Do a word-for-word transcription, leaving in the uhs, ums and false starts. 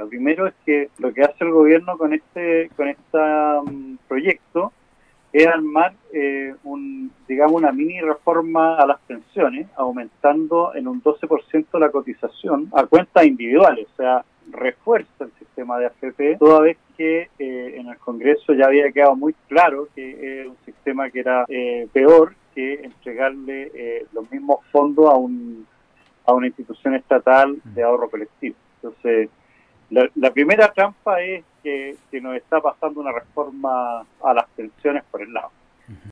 cosas. Primero es que lo que hace el gobierno con este con este um, proyecto es armar eh, un digamos una mini reforma a las pensiones, aumentando en un doce por ciento la cotización a cuentas individuales, o sea, refuerza el sistema de A F P, toda vez que eh, en el Congreso ya había quedado muy claro que es un sistema que era eh, peor que entregarle eh, los mismos fondos a un a una institución estatal de ahorro colectivo. Entonces, la, la primera trampa es que, que nos está pasando una reforma a las pensiones por el lado.